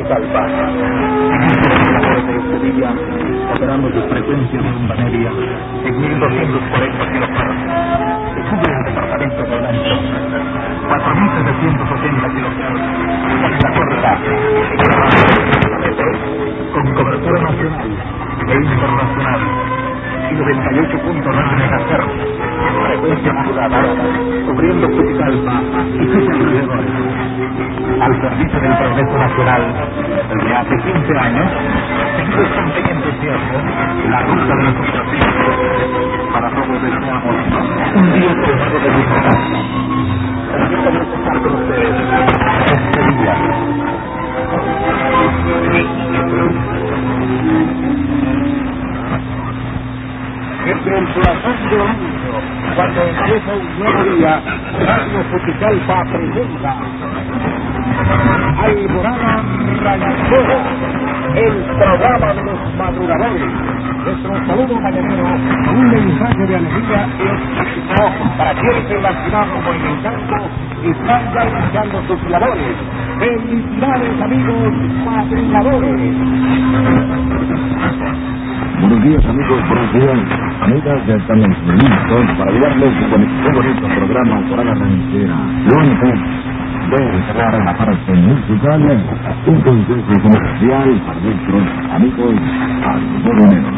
Puticalpa. De Sevilla, operando sus frecuencias de onda media en 1240 kilohertz. Se cubre el departamento de Olancho. 4780 kilohertz. La corta. Con cobertura nacional e internacional. Y 98.9 MHz. Frecuencia modulada, cubriendo Puticalpa y sus alrededores. Al servicio del progreso nacional, desde hace 15 años, seguimos con pequeño entusiasmo la ruta de nuestros artistas. Para todos deseamos un día cargado de libertad. Permítanme estar con ustedes este día. Entre el corazón de Olancho, cuando empieza un nuevo día, Radio Puticalpa presenta Alborada Ranchero, el programa de los madrugadores. Nuestro saludo mañanero con un mensaje de alegría y optimismo para quienes relacionados con el encanto están ya iniciando sus labores. ¡Felicidades, amigos madrugadores! Buenos días, amigos, buenos días, amigas, ya estamos listos para llevarles con este bonito programa Alborada Ranchera. Lo antes de entrar en la parte musical, un consejo comercial para nuestros amigos algodoneros.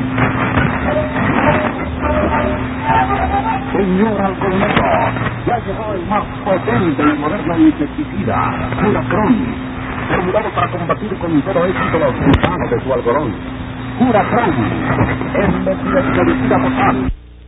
Señor algodonero, ya llegó el más potente y moderno insecticida, Curacron, formulado para combatir con todo éxito los gusanos de su algodón. Curacron, el herbicida total.